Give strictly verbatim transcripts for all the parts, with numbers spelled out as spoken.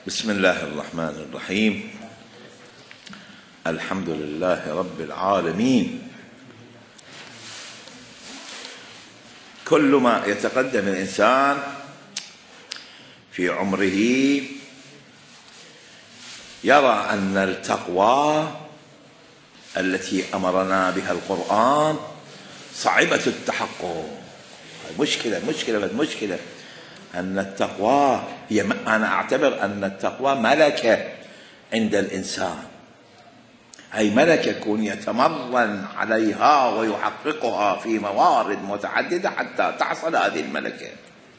بسم الله الرحمن الرحيم. الحمد لله رب العالمين. كل ما يتقدم الإنسان في عمره يرى أن التقوى التي أمرنا بها القرآن صعبة التحقق. مشكلة مشكلة مشكلة أن التقوى هي، أنا أعتبر أن التقوى ملكة عند الإنسان، أي ملكة يكون يتمرن عليها ويحققها في موارد متعددة حتى تحصل هذه الملكة.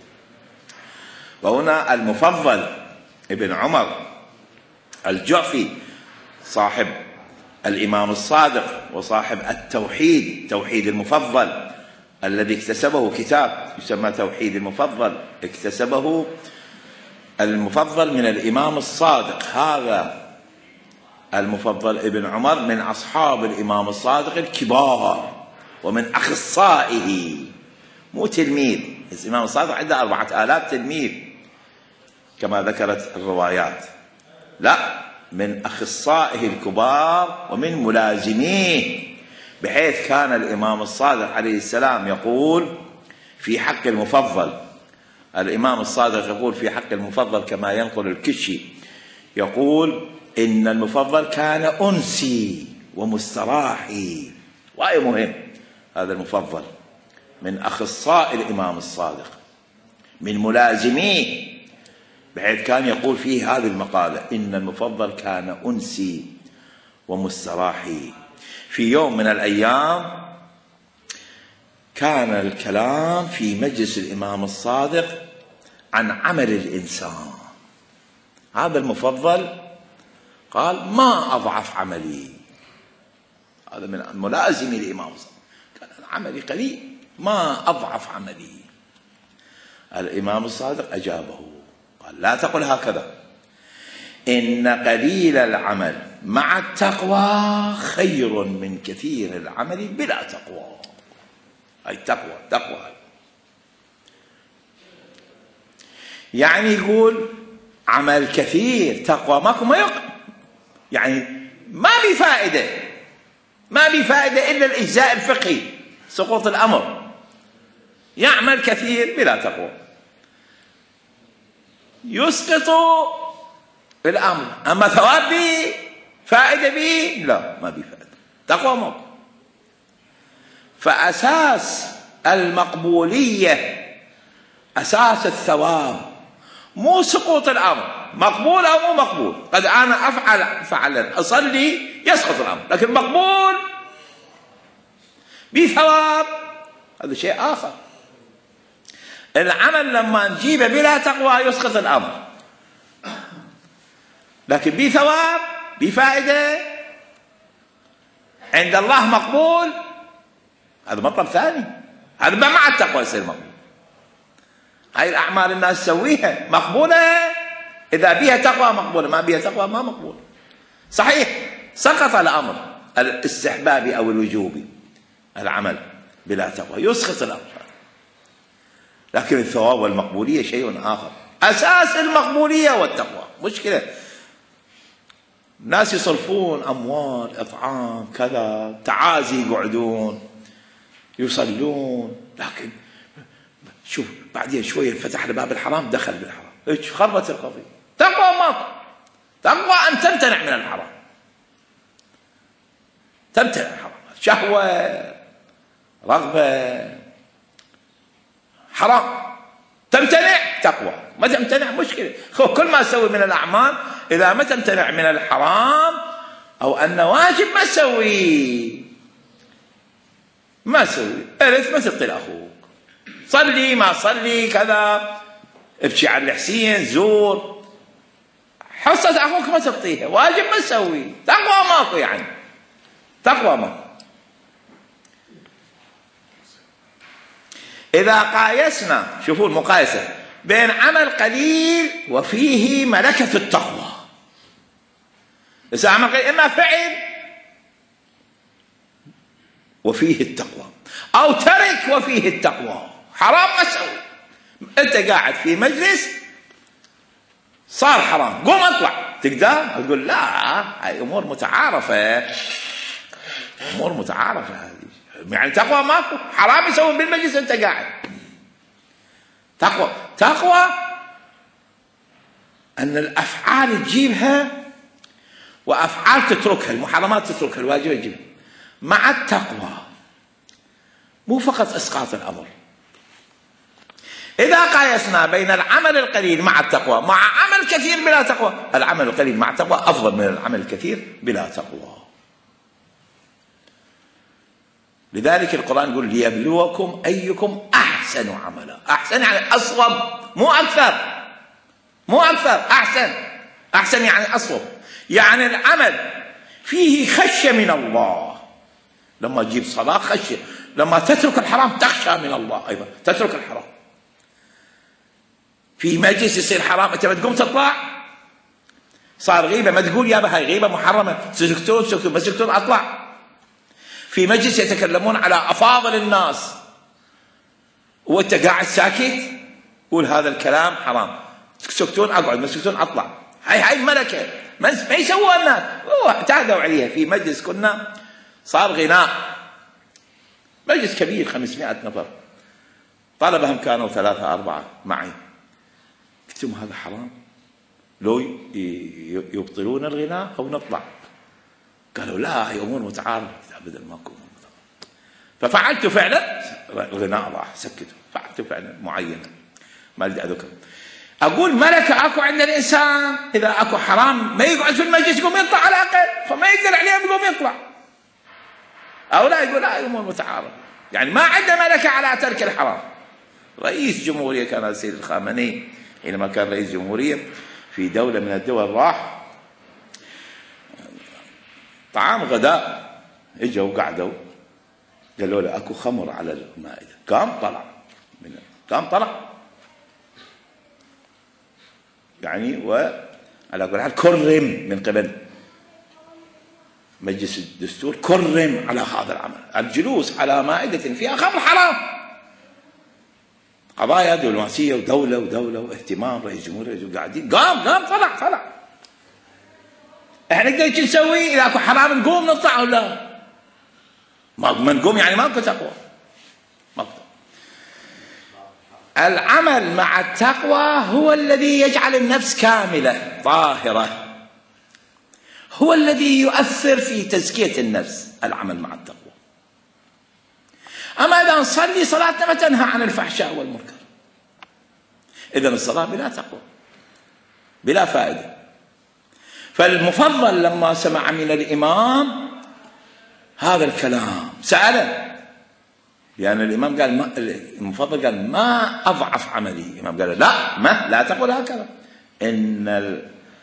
وهنا المفضل ابن عمر الجعفي صاحب الإمام الصادق وصاحب التوحيد، توحيد المفضل الذي اكتسبه كتاب يسمى توحيد المفضل، اكتسبه المفضل من الإمام الصادق. هذا المفضل ابن عمر من أصحاب الإمام الصادق الكبار ومن أخصائه، مو تلميذ. الإمام الصادق عنده أربعة آلاف تلميذ كما ذكرت الروايات، لا، من أخصائه الكبار ومن ملازميه، بحيث كان الإمام الصادق عليه السلام يقول في حق المفضل، الإمام الصادق يقول في حق المفضل كما ينقل الكشي، يقول إن المفضل كان أنسي ومستراحي. وأي مهم هذا المفضل، من أخصائي الإمام الصادق، من ملازميه، بحيث كان يقول فيه هذه المقالة: إن المفضل كان أنسي ومستراحي. في يوم من الأيام كان الكلام في مجلس الإمام الصادق عن عمل الإنسان. هذا المفضل قال: ما أضعف عملي. هذا من ملازم الإمام الصادق، كان عملي قليل، ما أضعف عملي. الإمام الصادق أجابه قال: لا تقل هكذا، إن قليل العمل مع التقوى خير من كثير العمل بلا تقوى. أي تقوى تقوى يعني يقول عمل كثير تقوى ماكو، ما يق... يعني ما بفائدة، ما بفائدة إلا الإجزاء الفقهي، سقوط الأمر. يعمل كثير بلا تقوى يسقط الأمر، أما ثواب به فائدة به لا، ما بفائدة. تقوى ماكو. فأساس المقبولية، أساس الثواب مو سقوط الأمر، مقبول أو مو مقبول. قد أنا أفعل فعلا أصلي يسقط الأمر، لكن مقبول بثواب هذا شيء آخر. العمل لما نجيبه بلا تقوى يسقط الأمر، لكن بثواب بفائدة عند الله مقبول، هذا مطلب ثاني. هذا مع التقوى يصير مقبول. هاي الأعمال الناس تسويها مقبولة إذا بها تقوى مقبولة، ما بها تقوى ما مقبولة. صحيح سقط الأمر الاستحبابي أو الوجوبي، العمل بلا تقوى يسقط الأمر، لكن الثواب والمقبولية شيء آخر. أساس المقبولية والتقوى. مشكلة ناس يصرفون أموال إطعام كذا، تعازي يقعدون يصلون، لكن شوف بعدين شوية فتح لباب الحرام دخل بالحرام، ايش خربت القضية. تقوى ماكو. تقوى أن تمتنع من الحرام، تمتنع من الحرام، شهوة رغبة حرام، تمتنع. تقوى ما تمتنع مشكلة. كل ما تسوي من الأعمال إذا ما تمتنع من الحرام أو أن واجب ما تسوي، ما تسوي إرث ما تبطل أخوك، صلي ما صلي كذا، ابكي على الحسين، زور، حصة أخوك ما تبطيها، واجب ما تسوي. تقوى ماكو، يعني تقوى ماكو. إذا قايسنا، شوفوا المقايسة بين عمل قليل وفيه ملكة التقوى. إذا عمل قليل إما فعل وفيه التقوى، أو ترك وفيه التقوى، حرام ما تسوي. أنت قاعد في مجلس صار حرام، قوم اطلع، تقدر؟ تقول لا، هاي امور متعارفه، امور متعارفه هذه. يعني تقوى ماكو، حرام يسوون بالمجلس انت قاعد. تقوى تقوى ان الافعال تجيبها وافعال تتركها، المحرمات تتركها، الواجب تجيبها. مع التقوى مو فقط اسقاط الامر. اذا قايسنا بين العمل القليل مع التقوى مع عمل كثير بلا تقوى، العمل القليل مع التقوى افضل من العمل الكثير بلا تقوى. لذلك القرآن يقول ليبلوكم أيكم أحسن عملا. أحسن يعني أصوب، مو أكثر، مو أكثر، أحسن. أحسن يعني أصوب، يعني العمل فيه خشية من الله. لما تجيب صلاة خشية، لما تترك الحرام تخشى من الله أيضا، تترك الحرام. في مجلس يصير حرام، أنت ما تقوم تطلع، صار غيبة، ما تقول يابا هاي غيبة محرمة، سكتون سكتون، ما سكتون أطلع. في مجلس يتكلمون على أفاضل الناس وأنت قاعد ساكت، قول هذا الكلام حرام، سكتون أقعد، ما سكتون أطلع. هاي هاي ملكة ما يسووها الناس، اعتادوا عليها. في مجلس كنا صار غناء، مجلس كبير خمسمائة نفر، طلبهم كانوا ثلاثة أربعة معي، قلت لهم هذا حرام، لو يبطلون الغناء أو نطلع. قالوا لا، هي أمور متعارفة. أبدا ماكو أمور متعارفة. ففعلت فعلا، الغناء راح، سكتوا. فعلت فعلا معينة ما أريد أذكر. أقول ملكة أكو عند الإنسان، إذا أكو حرام ما يقعد في المجلس، يقوم يطلع على الأقل، فما يقدر عليهم يقوم يطلع. أو لا يقول لا، أمور متعارفة، يعني ما عنده ملكة على ترك الحرام. رئيس جمهورية كان السيد الخامنئي حينما كان رئيس جمهورية في دولة من الدول، راح طعام غداء، اجوا وقعدوا، قالوا له اكو خمر على المائده، قام طلع من قام طلع يعني، وعلى كل حال كرم من قبل مجلس الدستور، كرم على هذا العمل، الجلوس على مائده فيها خمر حرام، قضايا دبلوماسيه ودوله ودوله واهتمام رئيس جمهوريه قاعدين، قام قام طلع طلع. احنا نقدر ايش نسوي؟ اذا اكو حرام نقوم نطلع ولا ما نقوم؟ يعني ماكو تقوى، ماكو. العمل مع التقوى هو الذي يجعل النفس كاملة طاهرة، هو الذي يؤثر في تزكية النفس، العمل مع التقوى. أما إذا نصلي صلاتنا ما تنهى عن الفحشاء والمنكر، إذن الصلاة بلا تقوى، بلا فائدة. فالمفضل لما سمع من الإمام هذا الكلام سأله، لأن الإمام قال ما، المفضل قال ما أضعف عملي، الإمام قال لا، ما لا تقول هكذا، إن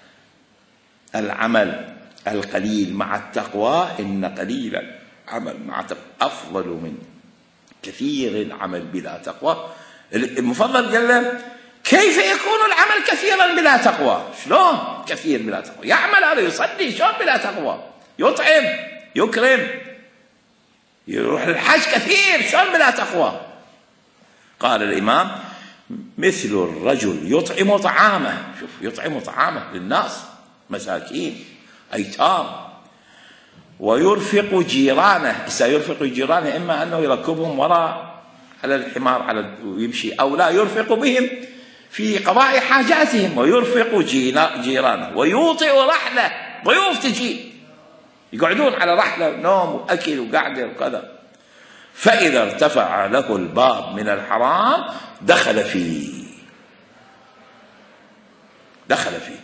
العمل القليل مع التقوى، إن قليل العمل مع التقوى أفضل من كثير العمل بلا تقوى. المفضل قال له كيف يكون العمل كثيرا بلا تقوى؟ شلون كثير بلا تقوى؟ يعمل هذا، يصلي، شلون بلا تقوى؟ يطعم، يكرم، يروح للحج كثير، شلون بلا تقوى؟ قال الإمام مثل الرجل يطعم طعامه، شوف يطعم طعامه للناس، مساكين أيتام، ويرفق جيرانه. سيرفق جيرانه إما أنه يركبهم وراء على الحمار على ويمشي، أو لا يرفق بهم في قضاء حاجاتهم، ويرفق جيرانه، ويوطئ رحله، ضيوف تجي يقعدون على رحله، نوم وأكل وقعدة وكذا. فإذا ارتفع له الباب من الحرام دخل فيه، دخل فيه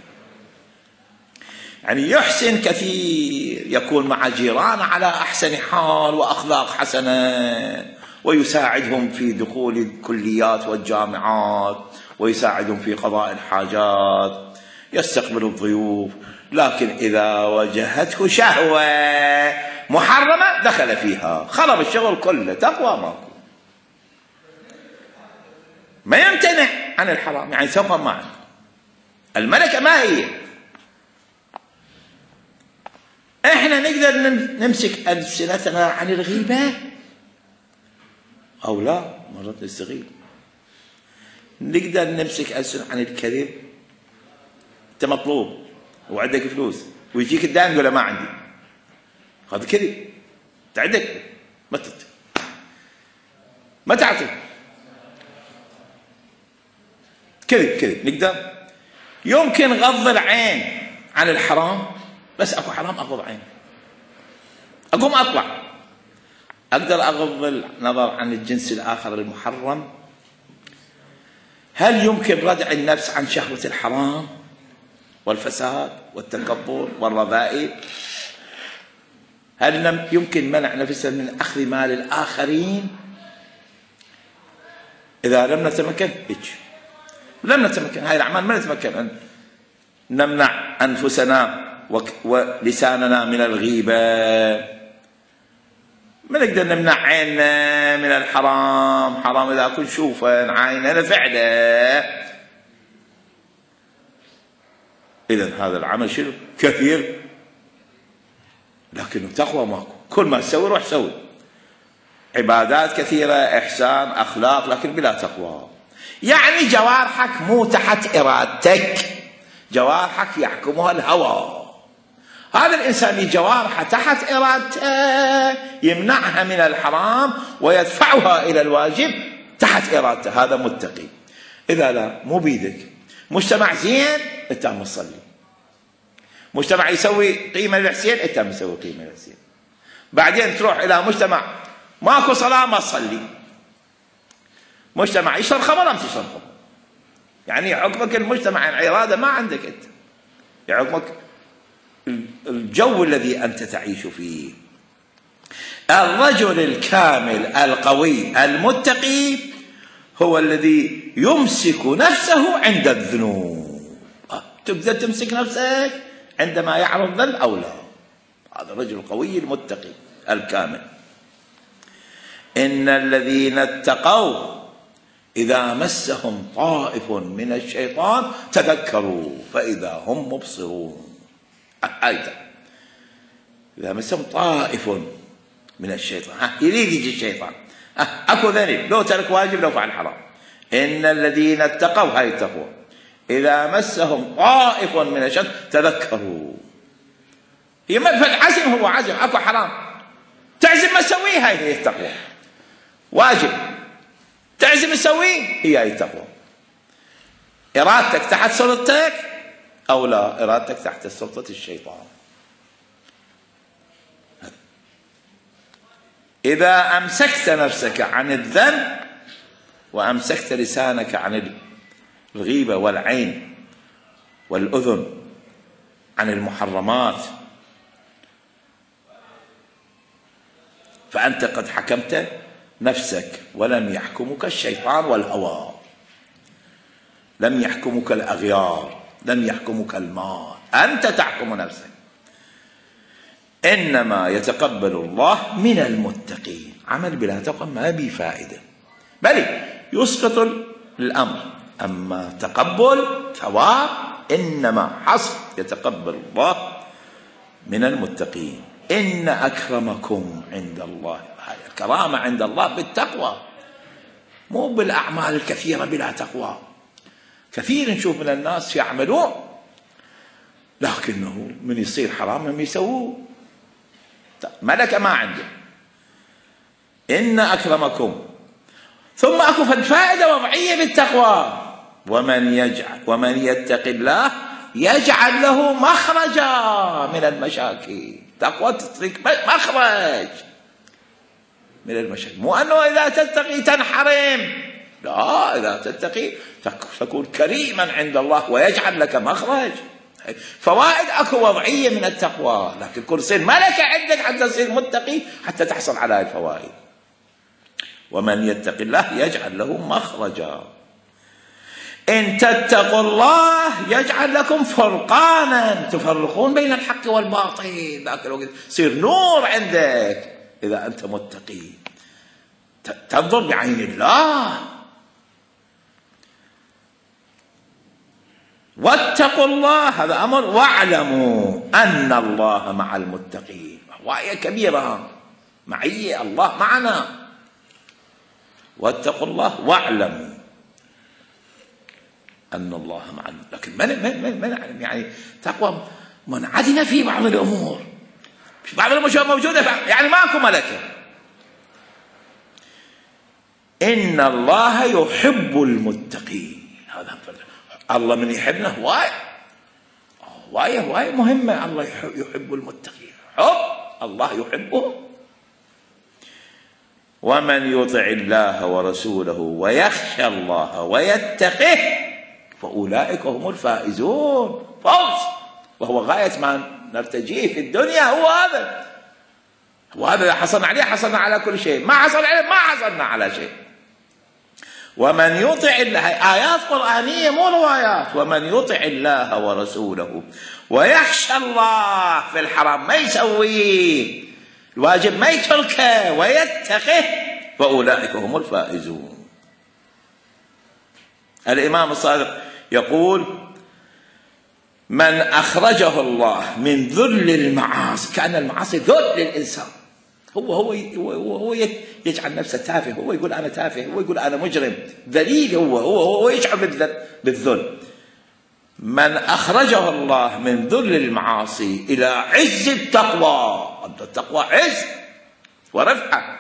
يعني يحسن كثير، يكون مع جيرانه على أحسن حال وأخلاق حسنة، ويساعدهم في دخول الكليات والجامعات، ويساعدهم في قضاء الحاجات، يستقبل الضيوف. لكن إذا واجهته شهوة محرمة دخل فيها، خرب الشغل كله، تقوى ماكو، ما يمتنع عن الحرام، يعني تقوى ما عنده. الملكة ما هي؟ احنا نقدر نمسك ألسنتنا عن الغيبة أو لا؟ مرات نستغيب. نقدر نمسك ألسنتنا عن الكذب أنت مطلوب وعندك فلوس ويجيك الدائن يقول ما عندي، هذا كذب. أنت عندك ما تعطي ما تعطي كذب كذب. نقدر يمكن غض العين عن الحرام، بس أكو حرام أغض عين، أقوم أطلع أقدر أغض النظر عن الجنس الآخر المحرم. هل يمكن ردع النفس عن شهوة الحرام والفساد والتكبر والرذائل؟ هل يمكن منع نفسه من أخذ مال الآخرين؟ إذا لم نتمكن هيك لم نتمكن هاي الأعمال، ما نتمكن أن نمنع أنفسنا ولساننا من الغيبة، ما نقدر نمنع عيننا من الحرام، حرام إذا كنت شوفا عيننا فعلا. إذن هذا العمل شنو؟ كثير، لكنه تقوى ماكو. كل ما تسوي روح سوي عبادات كثيرة، إحسان، أخلاق، لكن بلا تقوى. يعني جوارحك مو تحت إرادتك، جوارحك يحكمها الهوى. هذا الإنسان اللي جوارحه تحت إرادته يمنعها من الحرام ويدفعها إلى الواجب تحت إرادته، هذا متقي. إذا لا مو بيدك، مجتمع زين أنت مصلي، مجتمع يسوي قيمة للحسين أنت مسوي قيمة للحسين، بعدين تروح إلى مجتمع ماكو صلاة ما تصلي، مجتمع يشرب خمر ما تشرب خمر، يعني يحكمك المجتمع العرادة ما عندك أنت، يحكمك الجو الذي أنت تعيش فيه. الرجل الكامل القوي المتقي هو الذي يمسك نفسه عند الذنوب. تقدر تمسك نفسك عندما يعرض ذنب أو لا، هذا الرجل القوي المتقي الكامل. إن الذين اتقوا إذا مسهم طائف من الشيطان تذكروا فإذا هم مبصرون. آية إذا مسهم طائف من الشيطان، ها يريد يجي الشيطان، ها أكو ذنب، لو ترك واجب لو فعل حرام. إن الذين اتقوا، هاي التقوى، إذا مسهم طائف من الشيطان تذكروا. هي فالعزم هو عزم، أكو حرام تعزم ما تسويه، هاي هي التقوى. واجب تعزم تسويه، هي هاي التقوى. إرادتك تحت سلطتك أو لا، إرادتك تحت سلطة الشيطان. إذا أمسكت نفسك عن الذنب وأمسكت لسانك عن الغيبة والعين والأذن، عن المحرمات، فأنت قد حكمت نفسك، ولم يحكمك الشيطان والهوى، لم يحكمك الأغيار، لم يحكمك المال، أنت تحكم نفسك. إنما يتقبل الله من المتقين. عمل بلا تقوى ما بي فائدة، بل يسقط الأمر. أما تقبل ثواب إنما حصر يتقبل الله من المتقين. إن أكرمكم عند الله، هاي الكرامة عند الله بالتقوى، مو بالأعمال الكثيرة بلا تقوى. كثير نشوف من الناس يعملون لكنه من يصير حرام هم يسووه، ملكة ما عنده. إن أكرمكم، ثم أكو فائدة وضعية بالتقوى، ومن يجعل ومن يتق الله يجعل له مخرجا من المشاكل. تقوى تترك مخرج من المشاكل، مو أنه إذا تتقي تنحرم، لا، إذا تتقي تكون كريما عند الله ويجعل لك مخرج. فوائد أكو وضعية من التقوى، لكن كل تصير ملكة عندك حتى تصير متقي، حتى تحصل على هذه الفوائد. ومن يتق الله يجعل له مخرجا. إن تتقوا الله يجعل لكم فرقانا تفرقون بين الحق والباطل، ذاك الوقت يصير نور عندك إذا أنت متقي، تنظر بعين الله. واتقوا الله، هذا أمر، واعلموا أن الله مع المتقين. وآية كبيرة، معية الله معنا. واتقوا الله واعلموا أن الله معنا، لكن ما ما نعلم يعني تقوى منعدمة في بعض الأمور، في بعض الأمور موجودة يعني ماكو ملكة. إن الله يحب المتقين، هذا الله من يحبنا هواية هواية هواية مهمة. الله يحب المتقين، حب الله يحبه. ومن يطع الله ورسوله ويخشى الله ويتقه فأولئك هم الفائزون. فوز، وهو غاية ما نرتجيه في الدنيا، هو هذا وهذا إذا حصلنا عليه حصلنا على كل شيء، ما حصل عليه ما حصلنا على شيء. ومن يطع الله، آيات قرآنية مو روايات. ومن يطع الله ورسوله ويخشى الله في الحرام، ما يسويه الواجب ما يتركه، ويتقه فأولئك هم الفائزون. الإمام الصادق يقول: من أخرجه الله من ذل المعاصي، كأن المعاصي ذل للإنسان، هو هو هو, هو يجعل نفسه تافه، هو يقول أنا تافه، هو يقول أنا مجرم ذليل، هو هو هو يشعر بالذل. من أخرجه الله من ذل المعاصي إلى عز التقوى، التقوى عز ورفعة،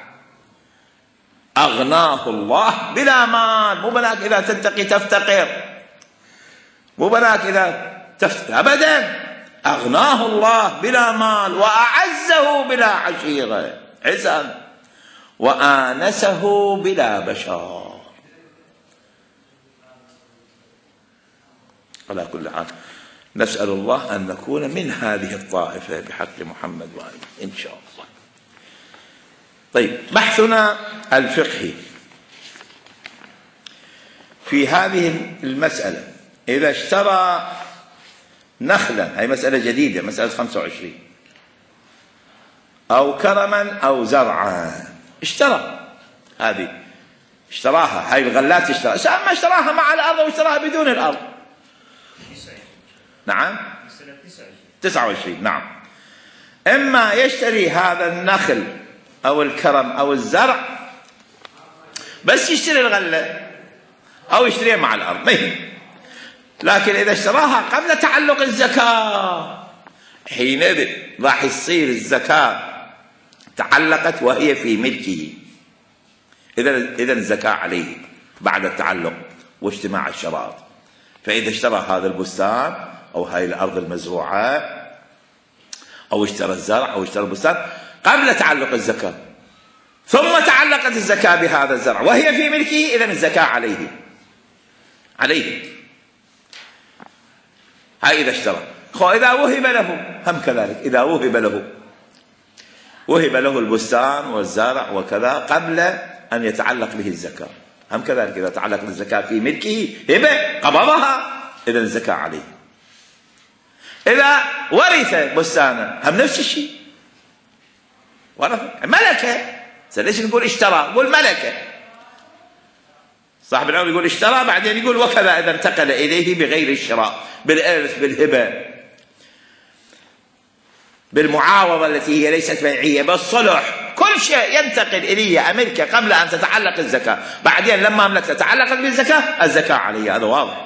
أغناه الله بلا مال. مو بلاك إذا تتقي تفتقر، مو بلاك إذا تفتقر أبدا. أغناه الله بلا مال، وأعزه بلا عشيرة عزا، وآنسه بلا بشر. على كل حال نسأل الله أن نكون من هذه الطائفة بحق محمد وآله إن شاء الله. طيب، بحثنا الفقهي في هذه المسألة: إذا اشترى نخلا، هي مسألة جديدة، مسألة خمسة وعشرين، أو كرما أو زرعا، اشترى هذه اشتراها، هاي الغلات اشتراها، أما اشتراها مع الأرض واشتراها بدون الأرض. نعم تسعة وعشرين. نعم، إما يشتري هذا النخل أو الكرم أو الزرع بس يشتري الغلة، أو يشتريها مع الأرض مهم. لكن إذا اشتراها قبل تعلق الزكاة، حينئذ راح يصير الزكاة تعلقت وهي في ملكه، إذا إذا الزكاة عليه بعد التعلق واجتماع الشرائط. فإذا اشترى هذا البستان أو هاي الأرض المزروعة، أو اشترى الزرع أو اشترى البستان قبل تعلق الزكاة، ثم تعلقت الزكاة بهذا الزرع وهي في ملكه، إذن الزكاة عليه عليه هاي إذا اشترى. خو إذا وهب له هم كذلك، إذا وهب له وهب له البستان والزرع وكذا قبل أن يتعلق به الزكاة، هم كذلك إذا تعلق الزكاة في ملكه هبة قبضها، إذن الزكاة عليه. إذا ورث بستانا هم نفس الشيء، ورث ملكة. ليش نقول اشترى؟ نقول ملكة. صاحب العمر يقول اشترى، بعدين يقول وكذا إذا انتقل إليه بغير الشراء، بالإرث، بالهبة، بالمعاوضة التي هي ليست بيعية، بالصلح، كل شيء ينتقل إليه أملكه قبل أن تتعلق الزكاة، بعدين لما أملكته تعلقت بالزكاة الزكاة عليه، هذا واضح.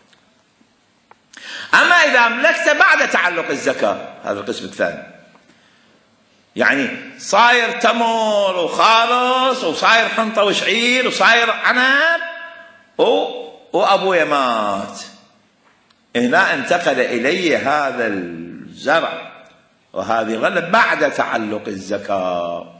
أما إذا أملكته بعد تعلق الزكاة، هذا القسم الثاني، يعني صاير تمر وخالص وصاير حنطة وشعير وصاير عنب وأبويا مات، هنا انتقل إلي هذا الزرع وهذه غلة بعد تعلق الزكاة،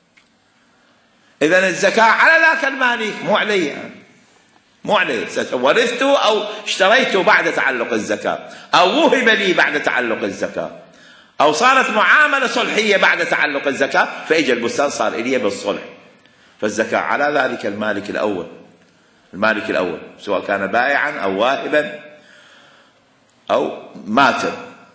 إذن الزكاة على ذاك المالك مو علي، مو عليه. ورثته أو اشتريته بعد تعلق الزكاة، أو وهب لي بعد تعلق الزكاة، أو صارت معاملة صلحية بعد تعلق الزكاة، فإجا البستان صار إليه بالصلح، فالزكاة على ذلك المالك الأول، المالك الأول سواء كان بائعا أو واهبا أو ماتر.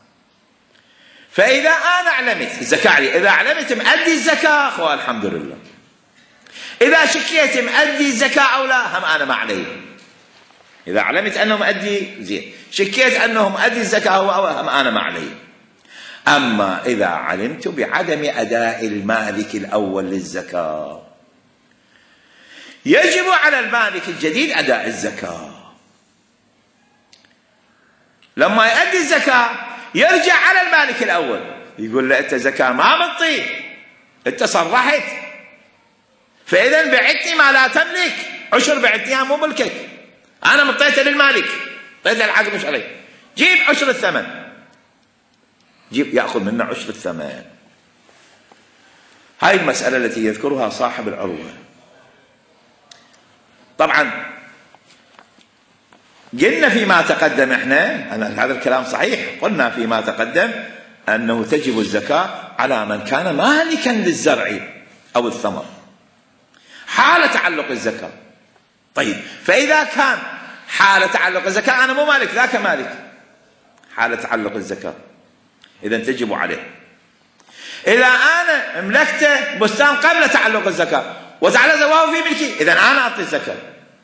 فإذا أنا علمت الزكاة علي، إذا علمت مؤدي الزكاة أخوة الحمد لله، إذا شكيت مؤدي الزكاة أو لا هم أنا ما علي. إذا علمت أنه مؤدي زين، شكيت أنه مؤدي الزكاة هو هم أنا ما علي. أما إذا علمت بعدم أداء المالك الأول للزكاة، يجب على المالك الجديد أداء الزكاة، لما يؤدي الزكاة يرجع على المالك الأول يقول له أنت زكاة ما منطي، أنت صرحت، فإذا بعتني ما لا تملك، عشر بعتنيها مو ملكك، أنا مطيته للمالك، طيته الحاكم الشرعي، جيب عشر الثمن، جيب يأخذ منا عشر الثمن. هاي المسألة التي يذكرها صاحب العروة. طبعا قلنا فيما تقدم احنا هذا الكلام صحيح، قلنا فيما تقدم أنه تجب الزكاة على من كان مالكا للزرع أو الثمر حال تعلق الزكاة. طيب فإذا كان حال تعلق الزكاة أنا مو مالك ذاك مالك، حال تعلق الزكاة إذا تجب عليه. إذا أنا ملكته بستان قبل تعلق الزكاة وتعلق وهو في ملكي إذا أنا أعطي الزكاة.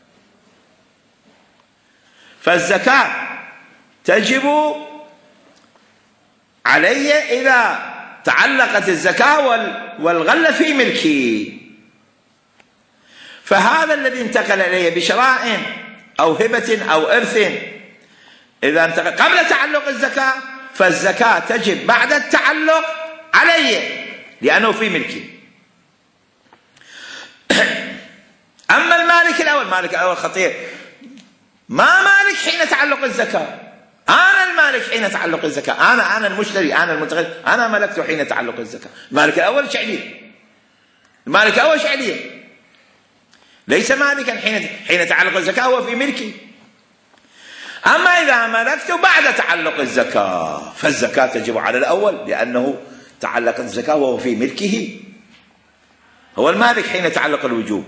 فالزكاة تجب علي إذا تعلقت الزكاة والغلة في ملكي. فهذا الذي انتقل إلي بشراء أو هبة أو إرث إذا انتقل قبل تعلق الزكاة فالزكاة تجب بعد التعلق علي لأنه في ملكي. أما المالك الأول، المالك الأول خطير، ما مالك حين تعلق الزكاة، أنا المالك حين تعلق الزكاة، أنا أنا المشتري، أنا المتغير، أنا ملكته حين تعلق الزكاة. المالك الأول شعليه، المالك الأول شعليه ليس مالكا حين حين تعلق الزكاة، هو في ملكي. أما إذا ملكته بعد تعلق الزكاة فالزكاة تجب على الأول لأنه تعلقت الزكاة وهو في ملكه، هو المالك حين تعلق الوجوب.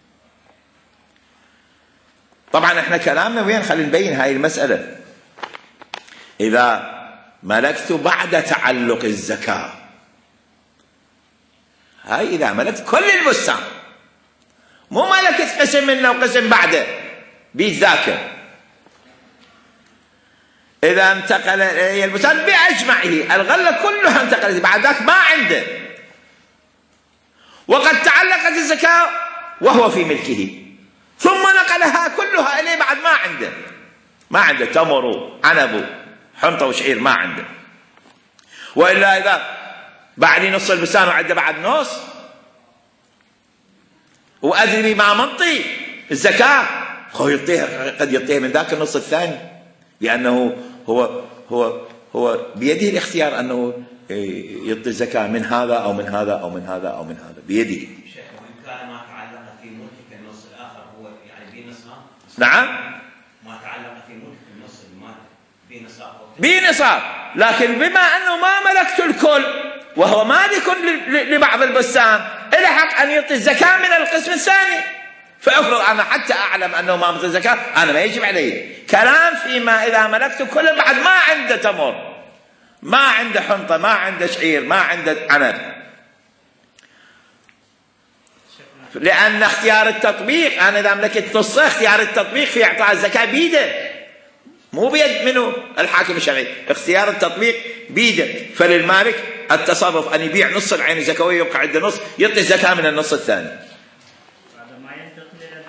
طبعا احنا كلامنا وين خلينا نبين هاي المسألة. إذا ملكت بعد تعلق الزكاة، هاي إذا ملكت كل البستان مو ملكت قسم منه وقسم بعده بيت ذاك، إذا انتقل إلى البستان بأجمعه الغلة كلها انتقلت بعد ذاك ما عنده، وقد تعلقت الزكاة وهو في ملكه، ثم نقلها كلها إليه بعد ما عنده، ما عنده تمر عنب حنطة وشعير ما عنده. وإلا إذا بعد نص البستان وعنده بعد نص وأدري ما منطي الزكاة هو يعطيها، قد يعطيها من ذاك النص الثاني لأنه هو هو هو بيده الاختيار أنه يعطي الزكاة من هذا أو من هذا أو من هذا أو من هذا بيده. شيخ وإن كان ما تعلق في ملكك النص الآخر هو يعني بنصاب. نعم. ما تعلق في ملكك النص المال بنصاب. بنصاب، لكن بما أنه ما ملكت الكل وهو مالك لبعض البستان إلى حق أن يعطي الزكاة من القسم الثاني. فأفرض أنا حتى أعلم أنه ما أعطي الزكاة أنا ما يجب علي كلام فيما إذا ملكت كل بعد ما عنده تمر، ما عنده حنطة، ما عنده شعير، ما عنده عنب، لأن اختيار التطبيق أنا إذا ملكت نصه اختيار التطبيق في إعطاء الزكاة بيده مو بيد منه الحاكم الشرعي، اختيار التطبيق بيده. فللمالك التصرف أن يبيع نص العين الزكوية ويبقى عنده نص يعطي الزكاة من النص الثاني. هذا ما ينتقل إلى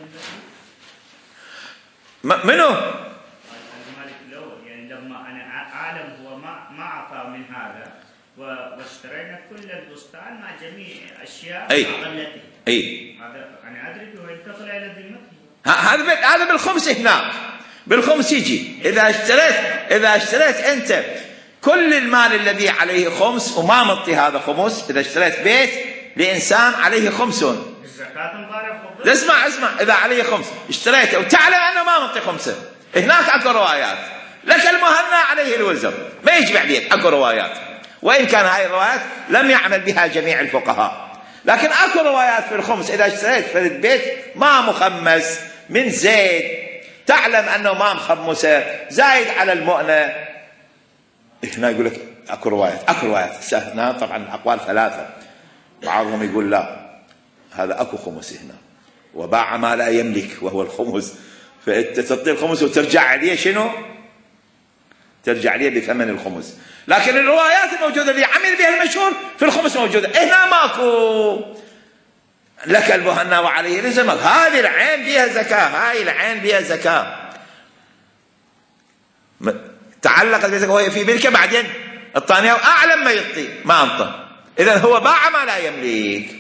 منو؟ المالك الأول، يعني لما أنا أعلم هو ما ما أعطى من هذا واشترينا كل البستان مع جميع أشياء أي غلته. أي هذا أنا أدري هو ينتقل إلى ذمته. هذا هذا بالخمس هناك، بالخمس يجي. إذا اشتريت إذا اشتريت أنت كل المال الذي عليه خمس وما مطي هذا خمس، إذا اشتريت بيت لإنسان عليه خمس الزكاة مضارب. اسمع اسمع إذا عليه خمس اشتريته وتعلم أنه ما مطي خمسة، هناك أكو روايات لك المهنى عليه الوزر ما يجب عليك، أكو روايات وإن كان هاي الروايات لم يعمل بها جميع الفقهاء، لكن أكو روايات في الخمس. إذا اشتريت في البيت ما مخمس من زيت تعلم أنه ما مخمسه زايد على المؤنة، هنا يقول لك أكو روايات أكو روايات هنا طبعا الأقوال ثلاثة، بعضهم يقول لا هذا أكو خمس هنا وباع ما لا يملك وهو الخمس، فأنت تعطي الخمس وترجع عليه شنو؟ ترجع عليه بثمن الخمس. لكن الروايات الموجودة اللي عمل بها المشهور في الخمس موجودة، هنا ماكو لك المهنى وعليه لزمك، هذه العين بها زكاة، هاي العين بها زكاة. تعلقت بزكاة وهي في ملكه، بعدين الثانية أعلم ما يعطي ما أنطى، إذا هو باع ما لا يملك.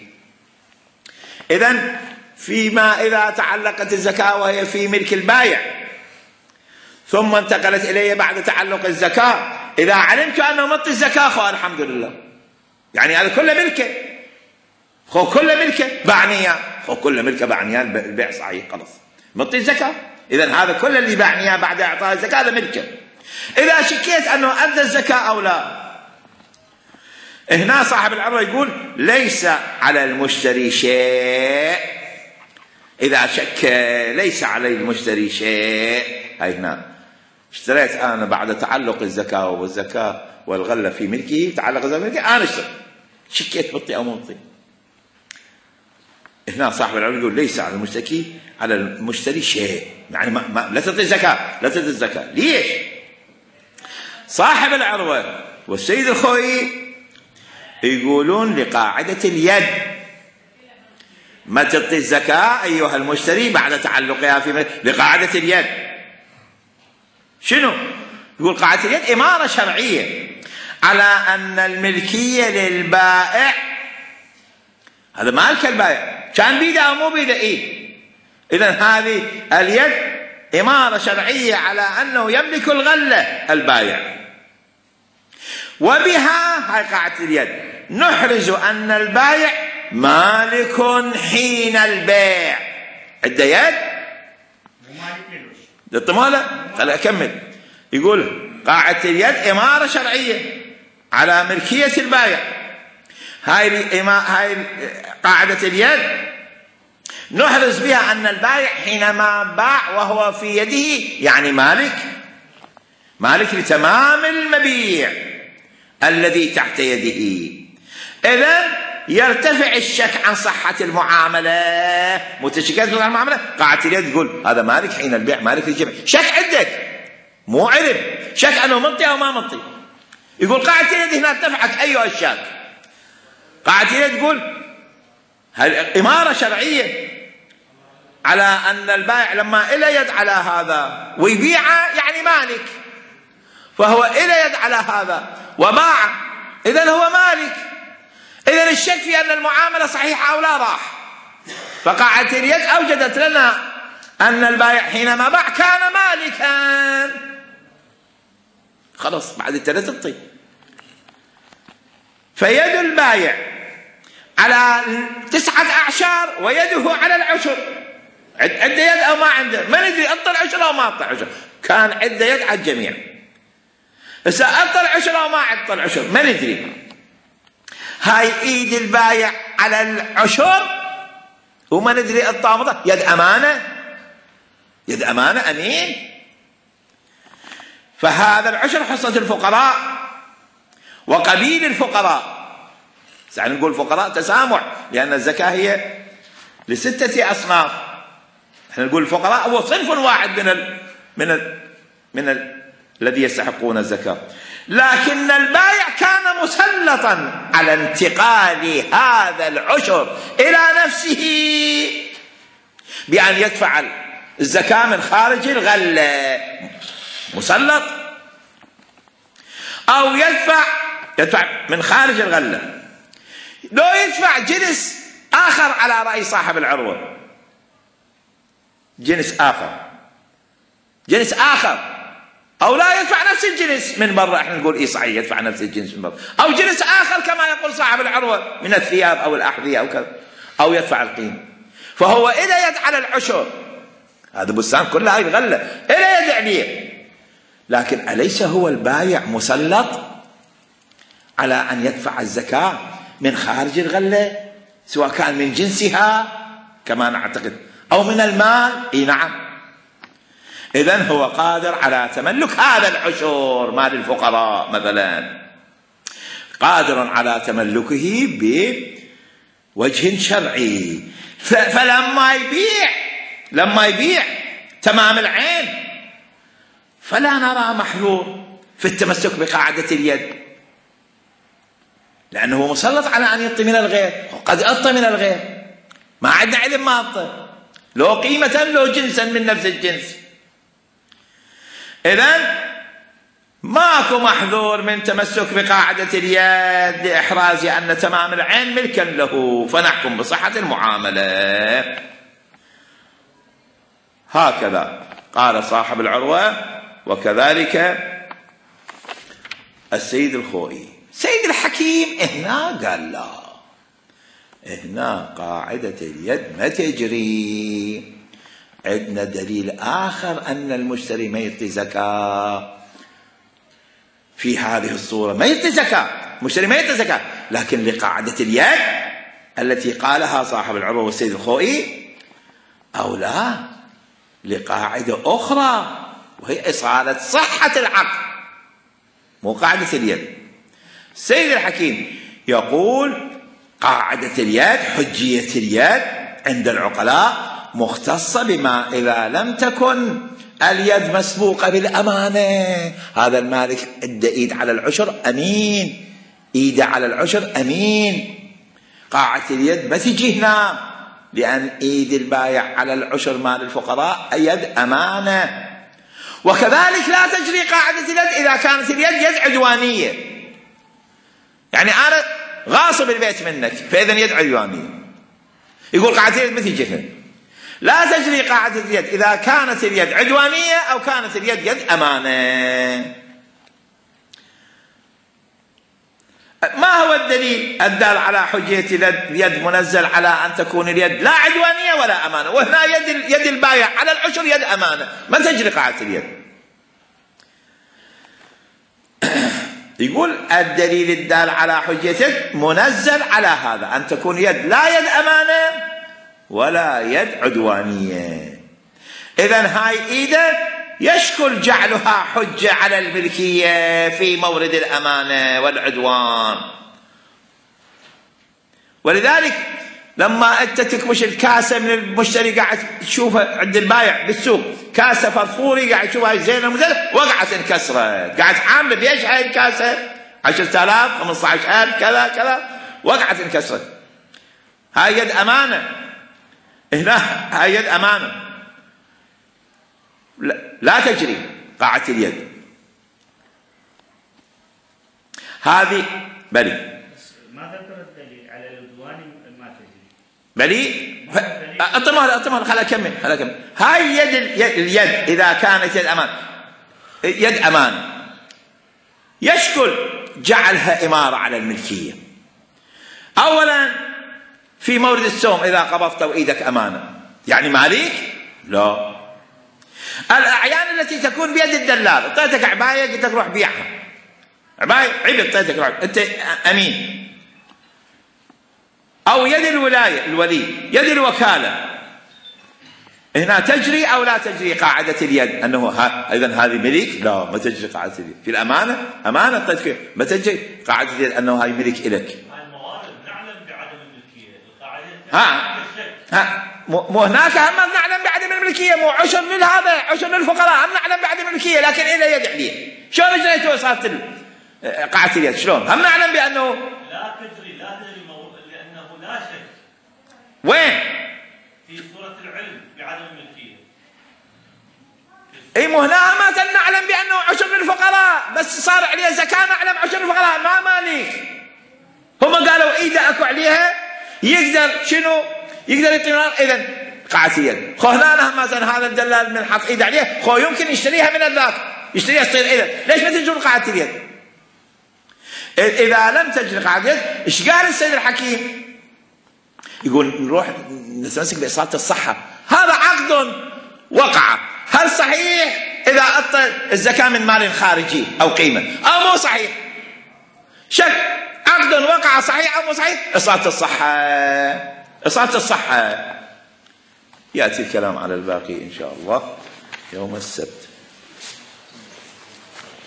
إذا فيما إذا تعلقت الزكاة وهي في ملك البايع ثم انتقلت إليه بعد تعلق الزكاة، إذا علمت أنه مطي الزكاة خو الحمد لله، يعني هذا كله ملكه، خو كله ملكه باعنيان، خو كله ملكه باعنيان، البيع صحيح خلاص مطي الزكاة. إذا هذا كل اللي باعنيان بعد إعطاء الزكاة هذا ملكه. إذا شكيت أنه أدى الزكاة أو لا، هنا صاحب العروة يقول ليس على المشتري شيء. إذا شك ليس على المشتري شيء. هاي هنا اشتريت أنا بعد تعلق الزكاة والزكاة والغلة في ملكي، تعلق الزكاة في ملكي، أنا اشتريت شكيت مطي أو مطي. هنا صاحب العروة يقول ليس على المشتكي على المشتري شيء، يعني ما ما لا تعطي الزكاة، لا تعطي الزكاة. ليش؟ صاحب العروة والسيد الخوي يقولون لقاعدة اليد، ما تعطي الزكاة أيها المشتري بعد تعلقها في لقاعدة اليد. شنو؟ يقول قاعدة اليد إمارة شرعية على أن الملكية للبائع، هذا مالك البائع، كان بيده أو مو بيده إيه. إذن هذه اليد إمارة شرعية على أنه يملك الغلة البائع، وبها هاي قاعدة اليد نحرز أن البائع مالك حين البيع. عنده يد للطمالة. خليني أكمل. يقول قاعدة اليد إمارة شرعية على ملكية البائع. هاي هاي قاعدة اليد نحرز بها أن البائع حينما باع وهو في يده يعني مالك، مالك لتمام المبيع الذي تحت يده. إذن يرتفع الشك عن صحة المعاملة، متشكلات عن المعاملة. قاعدة اليد تقول هذا مالك حين البيع، مالك للجميع. شك عندك مو علم، شك أنه منطي أو ما منطي. يقول قاعدة اليد هنا ارتفعت أيها الشك. قاعدة اليد تقول هذه إمارة شرعية على أن البائع لما إلى يد على هذا ويبيعه يعني مالك، فهو إلى يد على هذا وباع، إذن هو مالك. إذن الشك في أن المعاملة صحيحة أو لا راح. فقاعدة اليد أوجدت لنا أن البائع حينما باع كان مالكا، خلاص بعد الثلاث الطي. فيد البائع على تسعة أعشار ويده على العشر. عنده يد أو ما عنده ما ندري، أعطى العشر أو ما أعطى العشر. كان عنده يد على الجميع، هسه أعطى العشر أو ما أعطى العشر ما ندري. هاي إيد البايع على العشر وما ندري الطامطة، يد أمانة، يد أمانة أمين. فهذا العشر حصة الفقراء وقبيل الفقراء. يعني نقول فقراء تسامح، لأن الزكاة هي لستة أصناف. احنا نقول الفقراء هو صنف واحد من ال من ال من ال الذي يستحقون الزكاة. لكن البائع كان مسلطا على انتقال هذا العشر إلى نفسه بأن يدفع الزكاة من خارج الغلة، مسلط، أو يدفع يدفع من خارج الغلة. لو يدفع جنس آخر على رأي صاحب العروة، جنس آخر جنس آخر أو لا يدفع نفس الجنس من برا، احنا نقول إيه صحيح يدفع نفس الجنس من برا، أو جنس آخر كما يقول صاحب العروة من الثياب أو الأحذية أو كذا، أو يدفع القيمة. فهو إلى يد على العشر، هذا بستان كله هاي الغلة إلى يد عليه. لكن أليس هو البايع مسلط على أن يدفع الزكاة من خارج الغلة سواء كان من جنسها كما نعتقد أو من المال؟ إيه نعم. إذن هو قادر على تملك هذا العشر مال الفقراء مثلا، قادر على تملكه بوجه شرعي. فلما يبيع لما يبيع تمام العين فلا نرى محذور في التمسك بقاعدة اليد، لأنه مسلط على أن يعطي من الغير، وقد أعطى من الغير ما عندنا علم ما أعطى، لو قيمة لو جنسا من نفس الجنس. إذن ماكو محذور من تمسك بقاعدة اليد لإحراز أن تمام العين ملكا له، فنحكم بصحة المعاملة. هكذا قال صاحب العروة، وكذلك السيد الخوئي. سيد الحكيم هنا قال لا، هنا قاعدة اليد ما تجري، عندنا دليل آخر أن المشتري ما يعطي زكاة في هذه الصورة، ما يعطي زكاة، المشتري ما يعطي زكاة، لكن لقاعدة اليد التي قالها صاحب العروة والسيد الخوئي أو لا، لقاعدة أخرى وهي إصالة صحة العقد، مو قاعدة اليد. السيد الحكيم يقول قاعدة اليد، حجية اليد عند العقلاء مختصة بما إذا لم تكن اليد مسبوقة بالأمانة. هذا المالك عنده إيد على العشر أمين، إيده على العشر أمين. قاعدة اليد ما تجي هنا، لأن إيد البايع على العشر مال الفقراء يد أمانة. وكذلك لا تجري قاعدة اليد إذا كانت اليد يد عدوانية، يعني أنا غاصب البيت منك فإذا يد عدوانية. يقول قاعدة اليد ما تجي هنا، لا تجري قاعدة اليد إذا كانت اليد عدوانية أو كانت اليد يد أمانة. ما هو الدليل الدال على حجية اليد منزل على أن تكون اليد لا عدوانية ولا أمانة، وهنا يد يد البايع على العشر يد أمانة، ما تجري قاعدة اليد. يقول الدليل الدال على حجية منزل على هذا أن تكون يد لا يد أمانة ولا يد عدوانية. إذن هاي إيده يشكل جعلها حجة على الملكية في مورد الأمانة والعدوان. ولذلك لما أنت تكمش الكاسة من المشتري قاعد تشوفها عند البايع بالسوق، كاسة فرفوري قاعد تشوفها زينة مزينة، وقعت انكسرت، قاعد حامل بيش هاي الكاسة عشرة آلاف خمسة عشر ألف كذا كذا، وقعت انكسرت. هاي يد أمانة، هنا هاي يد أمانة، لا تجري قاعدة اليد هذه. بلي ما ذكر الدليل على العدوان ما تجري. بلي اطمها اطمها خليها اكمل خليها اكمل. هاي يد اليد اذا كانت يد امان، يد امان يشكل جعلها اماره على الملكيه. اولا في مورد السوم اذا قبضت وايدك امانه، يعني مالك؟ لا. الاعيان التي تكون بيد الدلال، اعطيتك عبايه قلت لك روح بيعها، عبايه عبد اعطيتك روح، انت امين. او يد الولايه الولي، يد الوكاله، هنا تجري او لا تجري قاعده اليد انه اذا هذه ملك؟ لا ما تجري قاعده اليد. في الامانه امانه اعطيتك ما تجري قاعده اليد انه هاي ملك الك. الموارد نعلم بعدم الملكيه، القاعده ها ها مو هناك هم نعلم بعدم الملكيه، مو عشر من هذا عشر من الفقراء هم نعلم بعدم الملكيه، لكن الى يد عليه. شلون اجريتوا صارت قاعده اليد؟ شلون هم نعلم بانه لا تجري لا تجري لانه لا شك. وين؟ في صوره العلم بعدم الملكيه. اي مو هنا ما نعلم بانه عشر من الفقراء، بس صار عليه زكاه نعلم عشر من الفقراء ما مالك. هم قالوا ايده اكو عليها يقدر شنو؟ يقدر يطيران. اذا قاعدة اليد خو هنا مثلا هذا الدلال من حط ايده عليه، خو يمكن يشتريها من الذاك، يشتريها تصير اذا ليش ما تجري قاعدة اليد؟ اذا لم تجري قاعدة اليد ايش قال السيد الحكيم؟ يقول نروح نتمسك باصاله الصحه. هذا عقد وقع، هل صحيح اذا اعطى الزكاه من مال خارجي او قيمه او مو صحيح؟ شك عقد وقع صحيح او مو صحيح؟ اصاله الصحه، اصاله الصحه. ياتي الكلام على الباقي ان شاء الله يوم السبت.